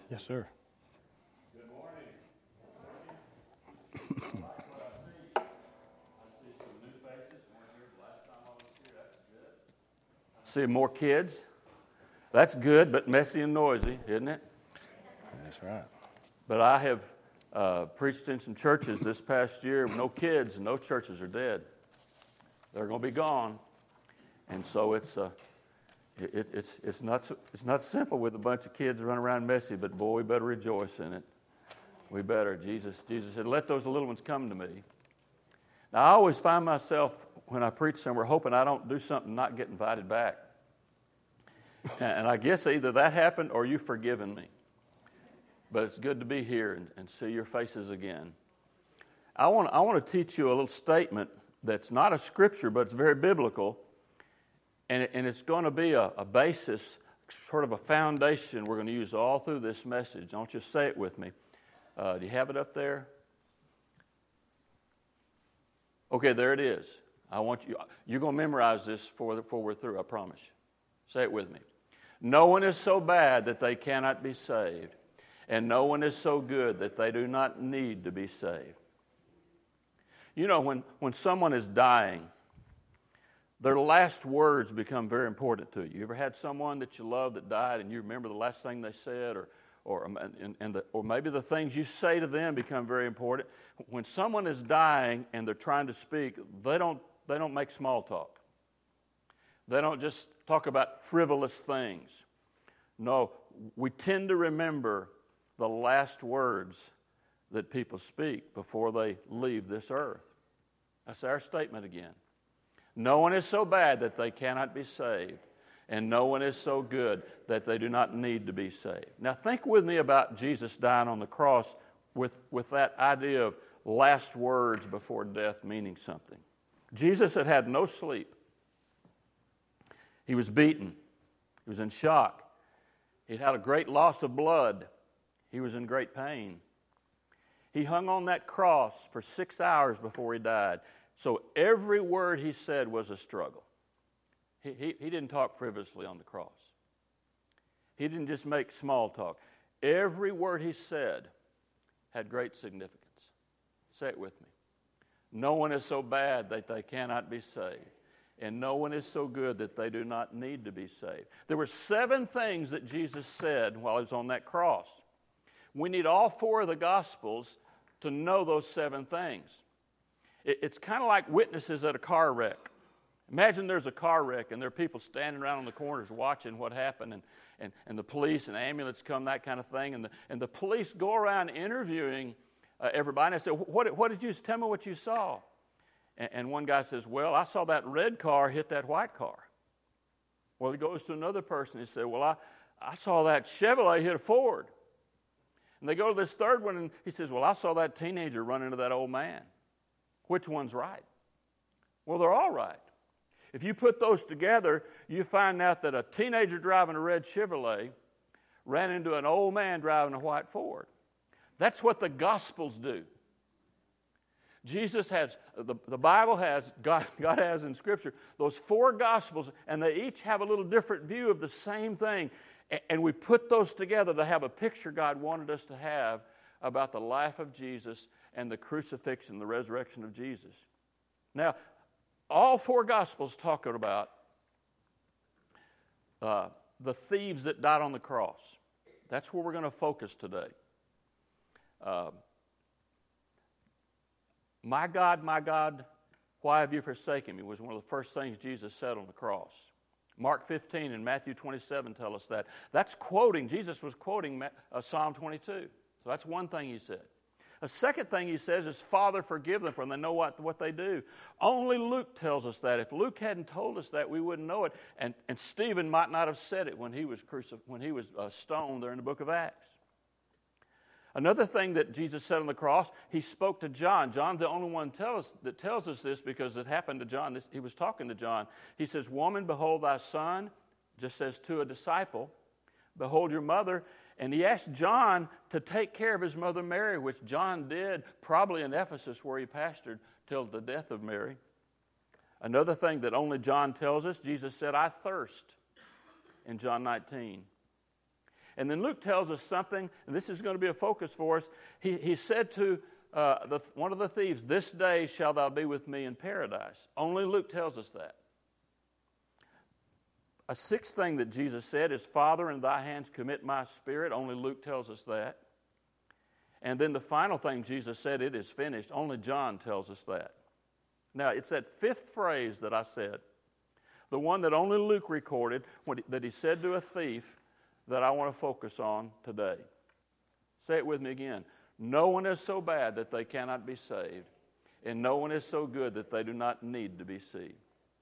Yes, sir. Good morning. I see some new faces. Weren't here the last time I was here. That's good. I see more kids. That's good, but messy and noisy, isn't it? That's right. But I have preached in some churches this past year with no kids, and those churches are dead. They're going to be gone, and so it's not simple with a bunch of kids running around messy. But boy, we better rejoice in it. We better. Jesus said, "Let those little ones come to me." Now, I always find myself when I preach somewhere hoping I don't do something and not get invited back. And I guess either that happened or you've forgiven me. But it's good to be here and see your faces again. I want to teach you a little statement that's not a scripture, but it's very biblical. And it's going to be a basis, sort of a foundation we're going to use all through this message. I want you to say it with me. Do you have it up there? Okay, there it is. You're going to memorize this before we're through, I promise you. Say it with me. No one is so bad that they cannot be saved, and no one is so good that they do not need to be saved. You know, when someone is dying, their last words become very important to you. You ever had someone that you love that died, and you remember the last thing they said, or maybe the things you say to them become very important. When someone is dying and they're trying to speak, they don't make small talk. They don't just talk about frivolous things. No, we tend to remember the last words that people speak before they leave this earth. That's our statement again. No one is so bad that they cannot be saved, and no one is so good that they do not need to be saved. Now think with me about Jesus dying on the cross with that idea of last words before death meaning something. Jesus had no sleep. He was beaten. He was in shock. He'd had a great loss of blood. He was in great pain. He hung on that cross for 6 hours before he died. So every word he said was a struggle. He didn't talk frivolously on the cross. He didn't just make small talk. Every word he said had great significance. Say it with me. No one is so bad that they cannot be saved, and no one is so good that they do not need to be saved. There were 7 things that Jesus said while he was on that cross. We need all 4 of the Gospels to know those 7 things. It's kind of like witnesses at a car wreck. Imagine there's a car wreck and there are people standing around on the corners watching what happened, and the police and ambulance come, that kind of thing, and the police go around interviewing everybody. And they say, what did you tell me what you saw? And one guy says, well, I saw that red car hit that white car. Well, he goes to another person and he said, well, I saw that Chevrolet hit a Ford. And they go to this third one and he says, well, I saw that teenager run into that old man. Which one's right? Well, they're all right. If you put those together, you find out that a teenager driving a red Chevrolet ran into an old man driving a white Ford. That's what the Gospels do. Jesus has, the Bible has, God has in Scripture, those 4 Gospels, and they each have a little different view of the same thing. And we put those together to have a picture God wanted us to have about the life of Jesus and the crucifixion, the resurrection of Jesus. Now, all 4 Gospels talk about the thieves that died on the cross. That's where we're going to focus today. My God, why have you forsaken me? Was one of the first things Jesus said on the cross. Mark 15 and Matthew 27 tell us that. Jesus was quoting Psalm 22. So that's one thing he said. A second thing he says is, Father, forgive them, for they know what they do. Only Luke tells us that. If Luke hadn't told us that, we wouldn't know it. And Stephen might not have said it when he was stoned there in the book of Acts. Another thing that Jesus said on the cross, he spoke to John. John's the only one that tells us this because it happened to John. He was talking to John. He says, woman, behold thy son, just says to a disciple, behold your mother. And he asked John to take care of his mother Mary, which John did probably in Ephesus where he pastored till the death of Mary. Another thing that only John tells us, Jesus said, I thirst in John 19. And then Luke tells us something, and this is going to be a focus for us. He said to one of the thieves, "This day shalt thou be with me in paradise." Only Luke tells us that. A sixth thing that Jesus said is, "Father, in thy hands commit my spirit." Only Luke tells us that. And then the final thing Jesus said, "It is finished." Only John tells us that. Now, it's that fifth phrase that I said, the one that only Luke recorded, that he said to a thief, that I want to focus on today. Say it with me again. No one is so bad that they cannot be saved, and no one is so good that they do not need to be saved.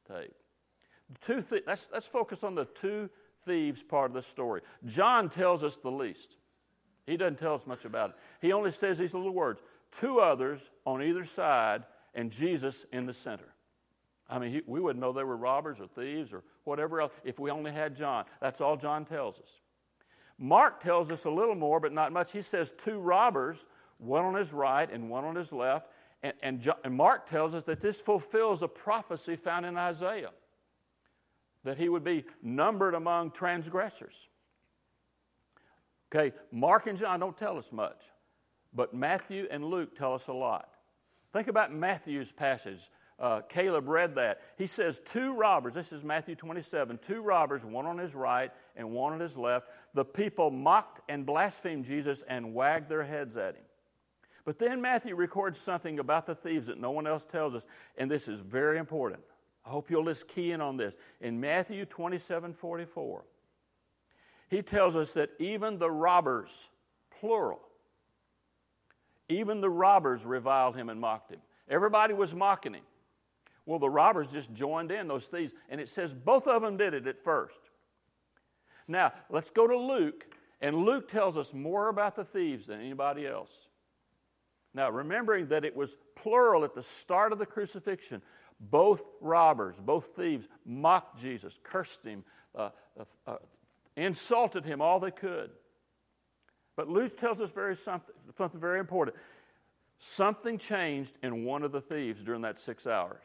Let's focus on the two thieves part of the story. John tells us the least. He doesn't tell us much about it. He only says these little words: two others on either side, and Jesus in the center. I mean, we wouldn't know they were robbers or thieves or whatever else if we only had John. That's all John tells us. Mark tells us a little more, but not much. He says two robbers, one on his right and one on his left. And Mark tells us that this fulfills a prophecy found in Isaiah, that he would be numbered among transgressors. Okay, Mark and John don't tell us much, but Matthew and Luke tell us a lot. Think about Matthew's passage. Caleb read that. He says two robbers, this is Matthew 27, two robbers, one on his right and one on his left. The people mocked and blasphemed Jesus and wagged their heads at him. But then Matthew records something about the thieves that no one else tells us, and this is very important. I hope you'll just key in on this. In Matthew 27:44, he tells us that even the robbers, plural, even the robbers reviled him and mocked him. Everybody was mocking him. Well, the robbers just joined in, those thieves, and it says both of them did it at first. Now, let's go to Luke, and Luke tells us more about the thieves than anybody else. Now, remembering that it was plural at the start of the crucifixion, both robbers, both thieves mocked Jesus, cursed him, insulted him all they could. But Luke tells us something very important. Something changed in one of the thieves during that 6 hours.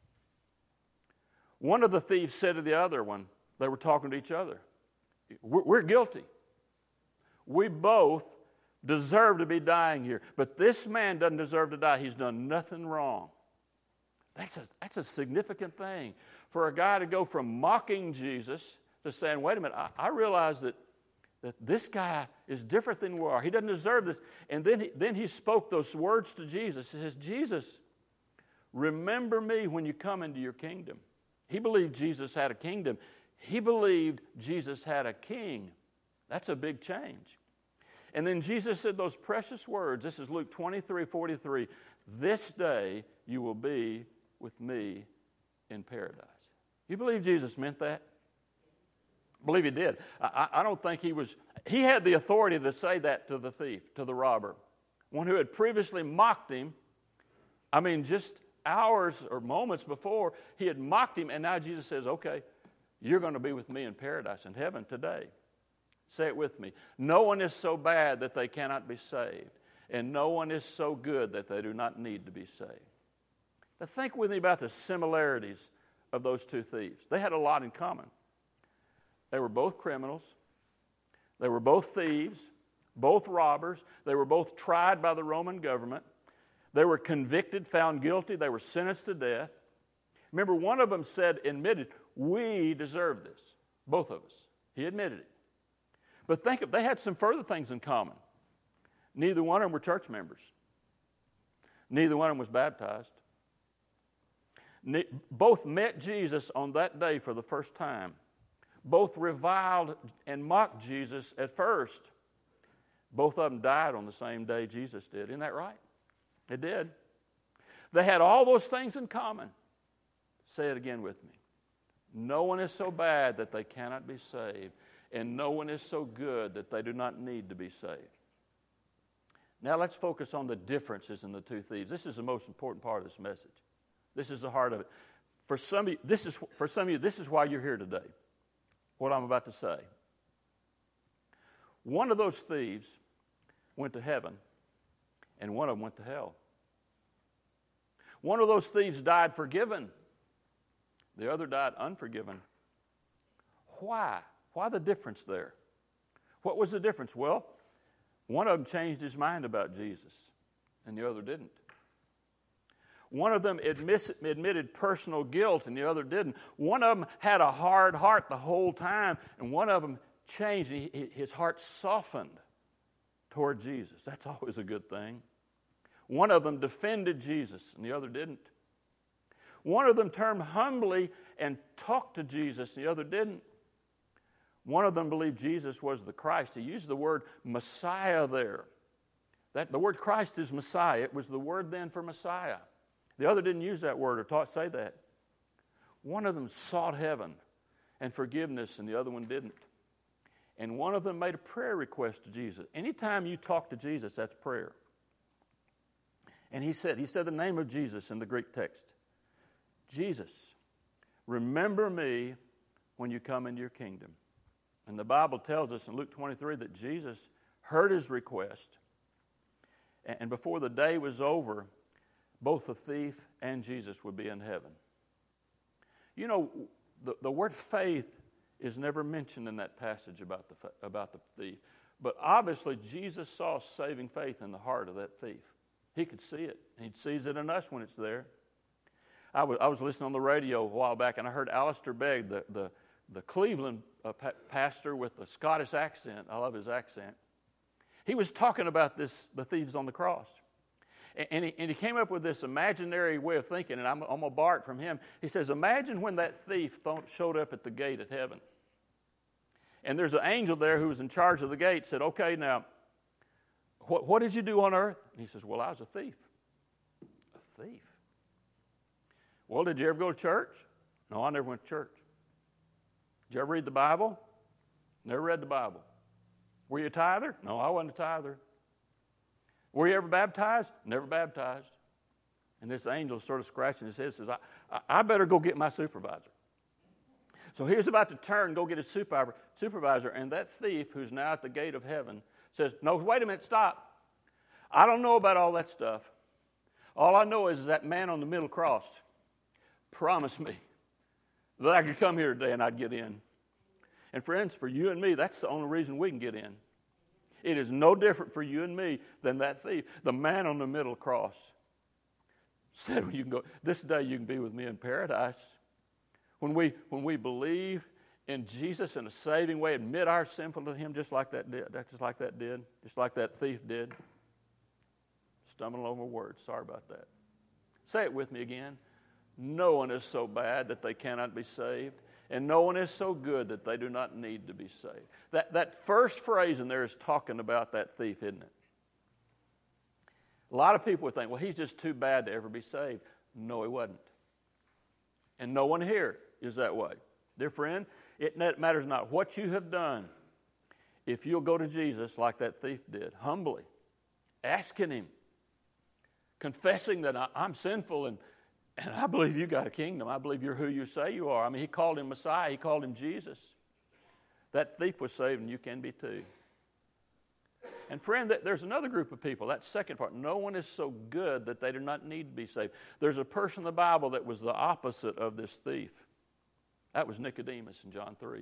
One of the thieves said to the other one, they were talking to each other, "We're guilty. We both deserve to be dying here. But this man doesn't deserve to die. He's done nothing wrong." That's a significant thing for a guy to go from mocking Jesus to saying, "Wait a minute, I realize that this guy is different than we are. He doesn't deserve this." And then he spoke those words to Jesus. He says, "Jesus, remember me when you come into your kingdom." He believed Jesus had a kingdom. He believed Jesus had a king. That's a big change. And then Jesus said those precious words. This is Luke 23:43. "This day you will be with me in paradise." You believe Jesus meant that? I believe he did. I don't think he had the authority to say that to the thief, to the robber, one who had previously mocked him. I mean, just hours or moments before, he had mocked him, and now Jesus says, "Okay, you're going to be with me in paradise, in heaven today." Say it with me. No one is so bad that they cannot be saved, and no one is so good that they do not need to be saved. Now think with me about the similarities of those two thieves. They had a lot in common. They were both criminals. They were both thieves, both robbers. They were both tried by the Roman government. They were convicted, found guilty. They were sentenced to death. Remember, one of them admitted, "We deserve this." Both of us. He admitted it. But they had some further things in common. Neither one of them were church members. Neither one of them was baptized. Both met Jesus on that day for the first time. Both reviled and mocked Jesus at first. Both of them died on the same day Jesus did. Isn't that right? It did. They had all those things in common. Say it again with me. No one is so bad that they cannot be saved, and no one is so good that they do not need to be saved. Now let's focus on the differences in the two thieves. This is the most important part of this message. This is the heart of it. For some of you, this is why you're here today. What I'm about to say. One of those thieves went to heaven, and one of them went to hell. One of those thieves died forgiven. The other died unforgiven. Why? Why the difference there? What was the difference? Well, one of them changed his mind about Jesus, and the other didn't. One of them admitted personal guilt, and the other didn't. One of them had a hard heart the whole time, and one of them changed. His heart softened toward Jesus. That's always a good thing. One of them defended Jesus, and the other didn't. One of them turned humbly and talked to Jesus, and the other didn't. One of them believed Jesus was the Christ. He used the word Messiah there. The word Christ is Messiah. It was the word then for Messiah. The other didn't use that word or say that. One of them sought heaven and forgiveness, and the other one didn't. And one of them made a prayer request to Jesus. Anytime you talk to Jesus, that's prayer. And he said the name of Jesus in the Greek text. Jesus, remember me when you come into your kingdom. And the Bible tells us in Luke 23 that Jesus heard his request. And before the day was over, both the thief and Jesus would be in heaven. You know, the word faith is never mentioned in that passage about the thief. But obviously, Jesus saw saving faith in the heart of that thief. He could see it. He sees it in us when it's there. I was listening on the radio a while back, and I heard Alistair Begg, the Cleveland pastor with a Scottish accent. I love his accent. He was talking about the thieves on the cross. And he came up with this imaginary way of thinking, and I'm going to borrow it from him. He says, imagine when that thief showed up at the gate at heaven. And there's an angel there who was in charge of the gate, said, okay, now, what did you do on earth? And he says, well, I was a thief. A thief? Well, did you ever go to church? No, I never went to church. Did you ever read the Bible? Never read the Bible. Were you a tither? No, I wasn't a tither. Were you ever baptized? Never baptized. And this angel sort of scratching his head says, I better go get my supervisor. So he's about to turn and go get his supervisor, and that thief who's now at the gate of heaven says, no, wait a minute, stop. I don't know about all that stuff. All I know is that man on the middle cross promised me that I could come here today and I'd get in. And friends, for you and me, that's the only reason we can get in. It is no different for you and me than that thief. The man on the middle cross said, well, you can go, this day you can be with me in paradise. When we believe in Jesus in a saving way, admit our sinfulness to him just like that thief did. Stumbling over words, sorry about that. Say it with me again. No one is so bad that they cannot be saved, and no one is so good that they do not need to be saved. That first phrase in there is talking about that thief, isn't it? A lot of people would think, well, he's just too bad to ever be saved. No, he wasn't. And no one here is that way. Dear friend, it matters not what you have done. If you'll go to Jesus like that thief did, humbly, asking him, confessing that I'm sinful and I believe you got a kingdom. I believe you're who you say you are. I mean, he called him Messiah. He called him Jesus. That thief was saved, and you can be too. And friend, there's another group of people, that second part. No one is so good that they do not need to be saved. There's a person in the Bible that was the opposite of this thief. That was Nicodemus in John 3.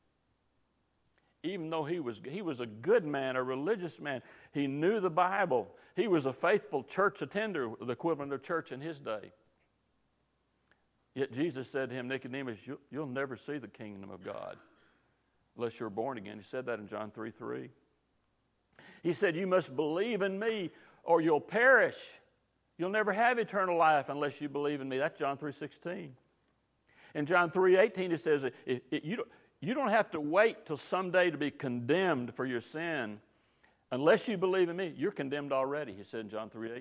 Even though he was a good man, a religious man, he knew the Bible. He was a faithful church attender, the equivalent of church in his day. Yet Jesus said to him, Nicodemus, you'll never see the kingdom of God unless you're born again. He said that in John 3:3. He said, you must believe in me or you'll perish. You'll never have eternal life unless you believe in me. That's John 3:16. In John 3:18 it says, you don't have to wait till someday to be condemned for your sin. Unless you believe in me, you're condemned already, he said in John 3:18.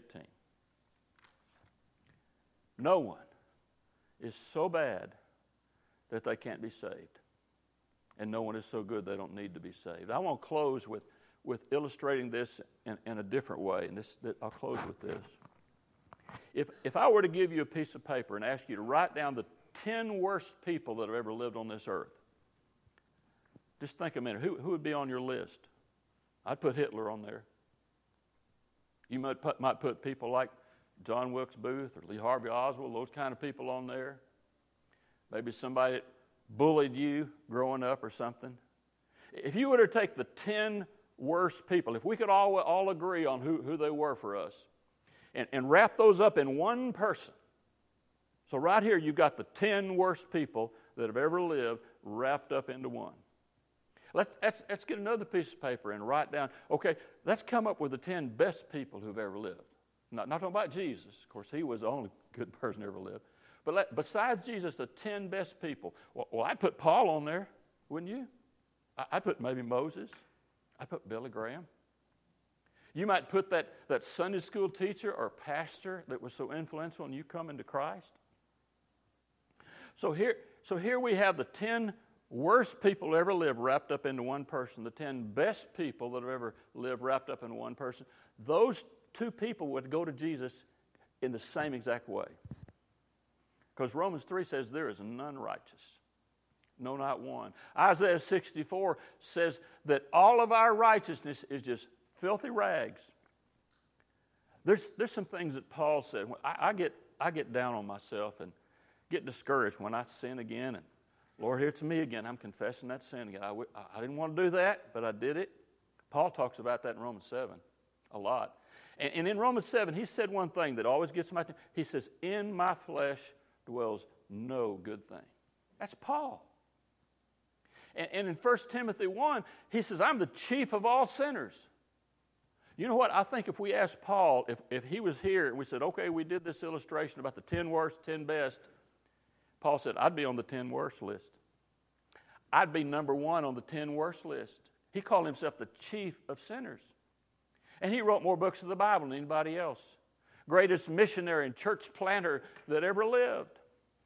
No one is so bad that they can't be saved. And no one is so good they don't need to be saved. I want to close with illustrating this in a different way. And I'll close with this. If I were to give you a piece of paper and ask you to write down the 10 worst people that have ever lived on this earth, just think a minute. Who would be on your list? I'd put Hitler on there. You might put people like John Wilkes Booth or Lee Harvey Oswald, those kind of people on there. Maybe somebody that bullied you growing up or something. If you were to take the 10 worst people, if we could all agree on who they were for us, and wrap those up in one person. So right here you've got the 10 worst people that have ever lived wrapped up into one. Let's get another piece of paper and write down, okay, let's come up with the 10 best people who've ever lived. Not talking about Jesus. Of course, he was the only good person who ever lived. But besides Jesus, the 10 best people. Well, I'd put Paul on there, wouldn't you? I'd put maybe Moses. I'd put Billy Graham. You might put that Sunday school teacher or pastor that was so influential in you coming to Christ. So here we have the 10 worst people who ever lived wrapped up into one person, the 10 best people that have ever lived wrapped up into one person. Those two people would go to Jesus in the same exact way. Because Romans 3 says there is none righteous. No, not one. Isaiah 64 says that all of our righteousness is just filthy rags. There's some things that Paul said. I get down on myself and get discouraged when I sin again. And Lord, here it's me again. I'm confessing that sin again. I didn't want to do that, but I did it. Paul talks about that in Romans 7 a lot. And in Romans 7, he said one thing that always gets my attention. He says, in my flesh dwells no good thing. That's Paul. And in 1 Timothy 1, he says, I'm the chief of all sinners. You know what? I think if we asked Paul, if he was here and we said, okay, we did this illustration about the 10 worst, 10 best, Paul said, I'd be on the 10 worst list. I'd be number one on the 10 worst list. He called himself the chief of sinners. And he wrote more books of the Bible than anybody else. Greatest missionary and church planter that ever lived.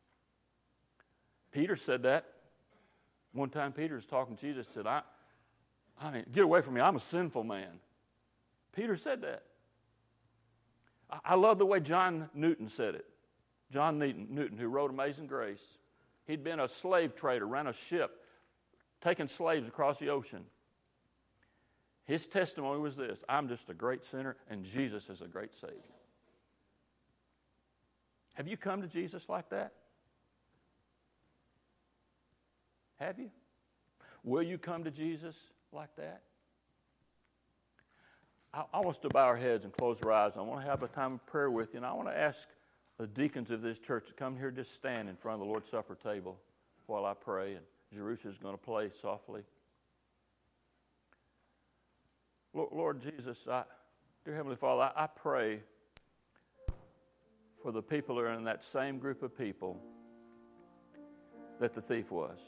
Peter said that. One time Peter was talking to Jesus, said, I mean, get away from me, I'm a sinful man. Peter said that. I love the way John Newton said it. John Newton, who wrote Amazing Grace. He'd been a slave trader, ran a ship, taking slaves across the ocean. His testimony was this: I'm just a great sinner, and Jesus is a great Savior. Have you come to Jesus like that? Have you? Will you come to Jesus like that? I want us to bow our heads and close our eyes. I want to have a time of prayer with you, and I want to ask the deacons of this church to come here, just stand in front of the Lord's Supper table while I pray, and Jerusha's going to play softly. Lord Jesus, dear Heavenly Father, I pray for the people who are in that same group of people that the thief was.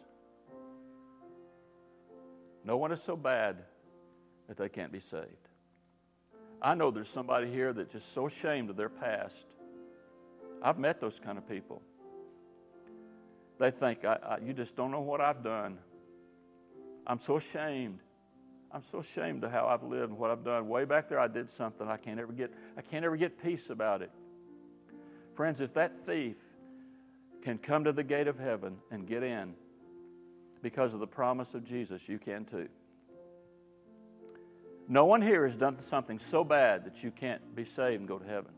No one is so bad that they can't be saved. I know there's somebody here that's just so ashamed of their past. I've met those kind of people. They think, you just don't know what I've done. I'm so ashamed. I'm so ashamed of how I've lived and what I've done. Way back there I did something I can't ever get peace about it. Friends, if that thief can come to the gate of heaven and get in because of the promise of Jesus, you can too. No one here has done something so bad that you can't be saved and go to heaven.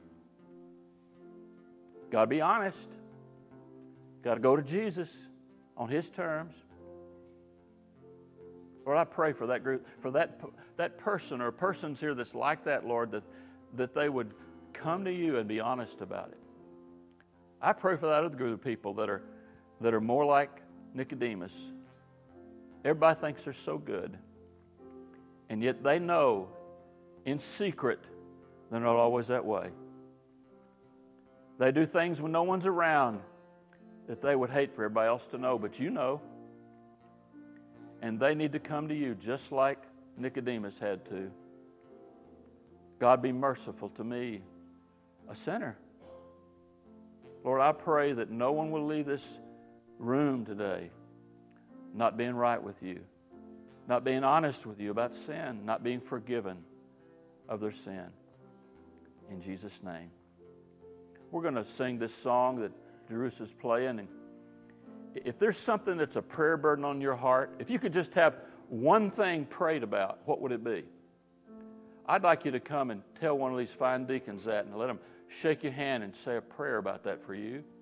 Got to be honest. Got to go to Jesus on His terms. Lord, I pray for that group, for that person or persons here that's like that, Lord, that they would come to you and be honest about it. I pray for that other group of people that are more like Nicodemus. Everybody thinks they're so good, and yet they know in secret they're not always that way. They do things when no one's around that they would hate for everybody else to know, but you know. And they need to come to you just like Nicodemus had to. God, be merciful to me, a sinner. Lord, I pray that no one will leave this room today not being right with you, not being honest with you about sin, not being forgiven of their sin. In Jesus' name. We're going to sing this song that Jerusha's playing, and if there's something that's a prayer burden on your heart, if you could just have one thing prayed about, what would it be? I'd like you to come and tell one of these fine deacons that and let them shake your hand and say a prayer about that for you.